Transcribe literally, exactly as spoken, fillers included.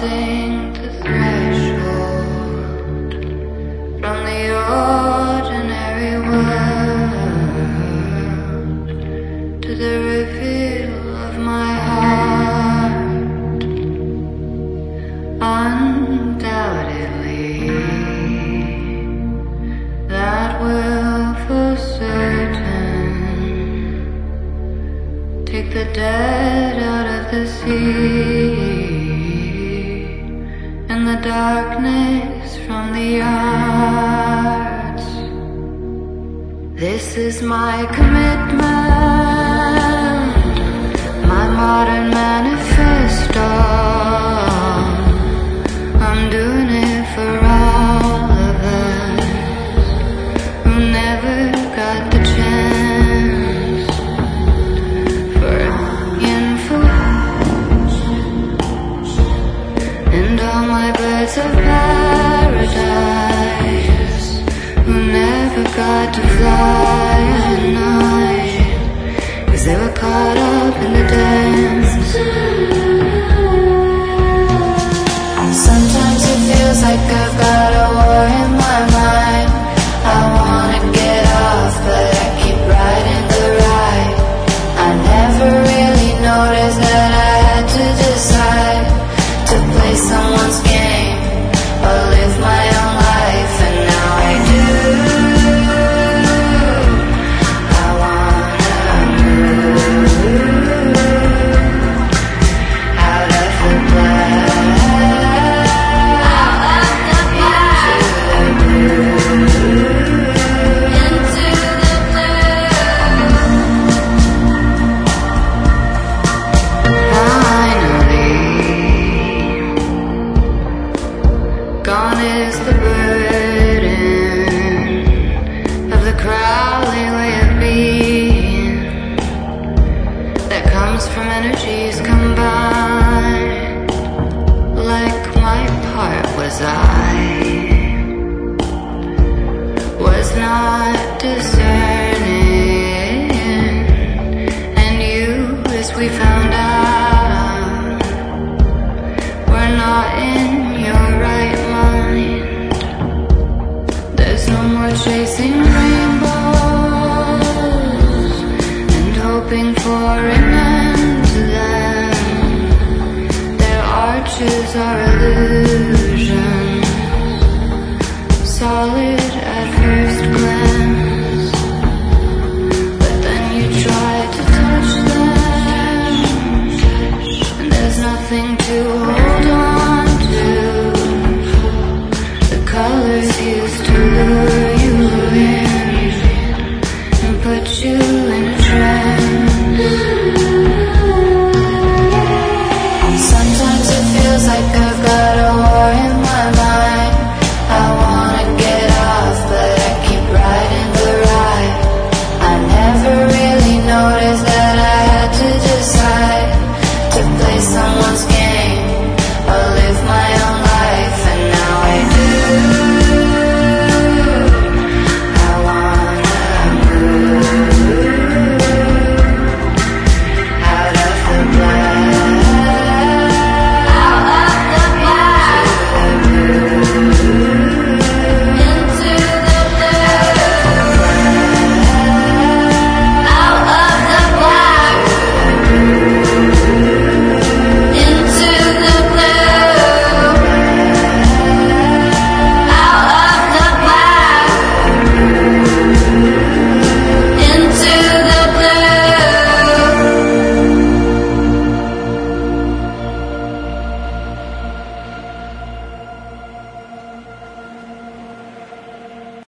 crossing the threshold from the ordinary world to the reveal of my heart. Undoubtedly, that will for certain take the dead out of the sea and the darkness from the arts. This is my commitment, my modern manifesto. I'm doing it for all of us who never got the chance for info. And all my birds of paradise who never got to fly at night, 'cause they were caught up in the dance. Sometimes it feels like I've got a war in my mind. I wanna get off, but I keep riding the ride. I never really noticed that I had to decide to play someone's game or live my own life, and now I do. I wanna move out of the black into the blue. Finally, gone is the burden of the crawling way of being that comes from energies combined. Like my part was I was not discerning, and you, as we found out, were not in your right mind. There's no more chasing rainbows and hoping for an